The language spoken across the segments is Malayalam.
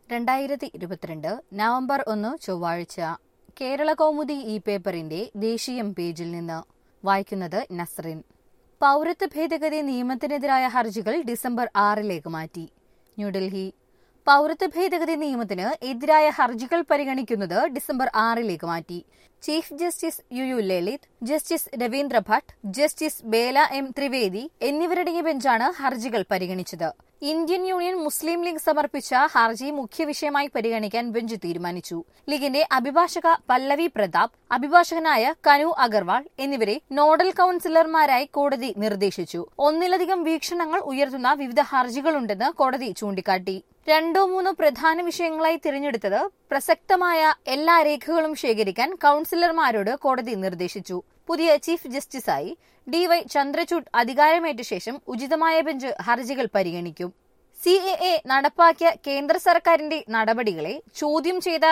2022 നവംബർ 1 ചൊവ്വാഴ്ച കേരള കൗമുദി ഈ പേപ്പറിന്റെ ദേശീയം പേജിൽ നിന്ന് വായിക്കുന്നത് നസ്റിൻ. പൗരത്വ ഭേദഗതി നിയമത്തിനെതിരായ ഹർജികൾ ഡിസംബർ 6 മാറ്റി. ന്യൂഡൽഹി. പൗരത്വ ഭേദഗതി നിയമത്തിന് എതിരായ ഹർജികൾ പരിഗണിക്കുന്നത് ഡിസംബർ 6 മാറ്റി. Chief justice U Lalit, justice Ravindra Bhat, justice Bela M Trivedi എന്നിവരടങ്ങിയ ബെഞ്ചാണ് ഹർജികൾ പരിഗണിച്ചത്. ഇന്ത്യൻ യൂണിയൻ മുസ്ലിം ലീഗ് സമർപ്പിച്ച ഹർജി മുഖ്യ വിഷയമായി പരിഗണിക്കാൻ ബെഞ്ച് തീരുമാനിച്ചു. ലീഗിന്റെ അഭിഭാഷക പല്ലവി പ്രതാപ്, അഭിഭാഷകനായ കനു അഗർവാൾ എന്നിവരെ നോഡൽ കൌൺസിലർമാരായി കോടതി നിർദ്ദേശിച്ചു. ഒന്നിലധികം വീക്ഷണങ്ങൾ ഉയർത്തുന്ന വിവിധ ഹർജികളുണ്ടെന്ന് കോടതി ചൂണ്ടിക്കാട്ടി. 2-3 പ്രധാന വിഷയങ്ങളായി തിരഞ്ഞെടുത്തത് പ്രസക്തമായ എല്ലാ രേഖകളും ശേഖരിക്കാൻ കൌൺസിലർമാരോട് കോടതി നിർദ്ദേശിച്ചു. പുതിയ ചീഫ് ജസ്റ്റിസായി DY ചന്ദ്രചൂഡ് അധികാരമേറ്റ ശേഷം ഉചിതമായ ബെഞ്ച് ഹർജികൾ പരിഗണിക്കും. CAA നടപ്പാക്കിയ കേന്ദ്ര സർക്കാരിന്റെ നടപടികളെ ചോദ്യം ചെയ്ത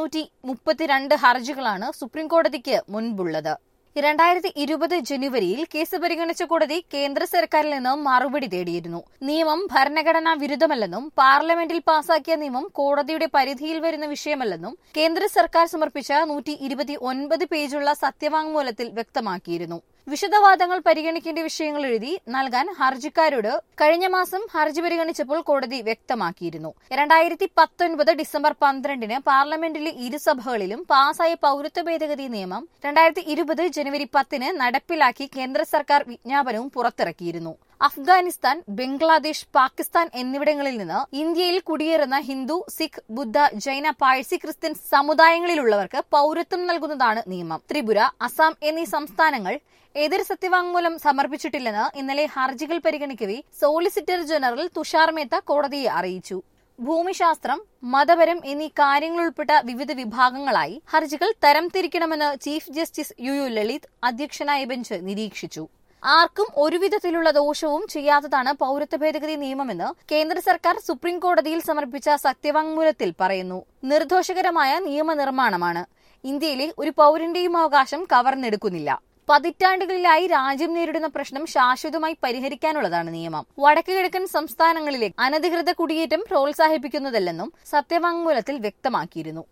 232 ഹർജികളാണ് സുപ്രീംകോടതിക്ക് മുൻപുള്ളത്. 2020 ജനുവരിയിൽ കേസ് പരിഗണിച്ച കോടതി കേന്ദ്ര സർക്കാരിൽ നിന്ന് മറുപടി തേടിയിരുന്നു. നിയമം ഭരണഘടനാ വിരുദ്ധമല്ലെന്നും പാർലമെന്റിൽ പാസാക്കിയ നിയമം കോടതിയുടെ പരിധിയിൽ വരുന്ന വിഷയമല്ലെന്നും കേന്ദ്ര സർക്കാർ സമർപ്പിച്ച 129 പേജുള്ള സത്യവാങ്മൂലത്തിൽ വ്യക്തമാക്കിയിരുന്നു. വിശദവാദങ്ങൾ പരിഗണിക്കേണ്ട വിഷയങ്ങൾ എഴുതി നൽകാൻ ഹർജിക്കാരോട് കഴിഞ്ഞ മാസം ഹർജി പരിഗണിച്ചപ്പോൾ കോടതി വ്യക്തമാക്കിയിരുന്നു. 2019 ഡിസംബർ 12 പാർലമെന്റിലെ ഇരുസഭകളിലും പാസായ പൌരത്വ ഭേദഗതി നിയമം 2020 ജനുവരി 10 നടപ്പിലാക്കി കേന്ദ്ര സർക്കാർ വിജ്ഞാപനവും പുറത്തിറക്കിയിരുന്നു. അഫ്ഗാനിസ്ഥാൻ, ബംഗ്ലാദേശ്, പാകിസ്ഥാൻ എന്നിവിടങ്ങളിൽ നിന്ന് ഇന്ത്യയിൽ കുടിയേറുന്ന ഹിന്ദു, സിഖ്, ബുദ്ധ, ജൈന, പാഴ്സി, ക്രിസ്ത്യൻ സമുദായങ്ങളിലുള്ളവർക്ക് പൌരത്വം നൽകുന്നതാണ് നിയമം. ത്രിപുര, അസം എന്നീ സംസ്ഥാനങ്ങൾ എതിർ സത്യവാങ്മൂലം സമർപ്പിച്ചിട്ടില്ലെന്ന് ഇന്നലെ ഹർജികൾ പരിഗണിക്കവെ സോളിസിറ്റർ ജനറൽ തുഷാർ മേത്ത കോടതിയെ അറിയിച്ചു. ഭൂമിശാസ്ത്രം, മതപരം എന്നീ കാര്യങ്ങളുൾപ്പെട്ട വിവിധ വിഭാഗങ്ങളായി ഹർജികൾ തരംതിരിക്കണമെന്ന് ചീഫ് ജസ്റ്റിസ് യു ലളിത് അധ്യക്ഷനായ ബെഞ്ച് നിരീക്ഷിച്ചു. ആർക്കും ഒരുവിധത്തിലുള്ള ദോഷവും ചെയ്യാത്തതാണ് പൌരത്വ ഭേദഗതി നിയമമെന്ന് കേന്ദ്ര സർക്കാർ സുപ്രീം കോടതിയിൽ സമർപ്പിച്ച സത്യവാങ്മൂലത്തിൽ പറയുന്നു. നിർദോഷകരമായ നിയമനിർമ്മാണമാണ്. ഇന്ത്യയിലെ ഒരു പൌരന്റെയും അവകാശം കവർന്നെടുക്കുന്നില്ല. പതിറ്റാണ്ടുകളിലായി രാജ്യം നേരിടുന്ന പ്രശ്നം ശാശ്വതമായി പരിഹരിക്കാനുള്ളതാണ് നിയമം. വടക്ക് കിഴക്കൻ സംസ്ഥാനങ്ങളിലെ അനധികൃത കുടിയേറ്റം പ്രോത്സാഹിപ്പിക്കുന്നതല്ലെന്നും സത്യവാങ്മൂലത്തിൽ വ്യക്തമാക്കിയിരുന്നു.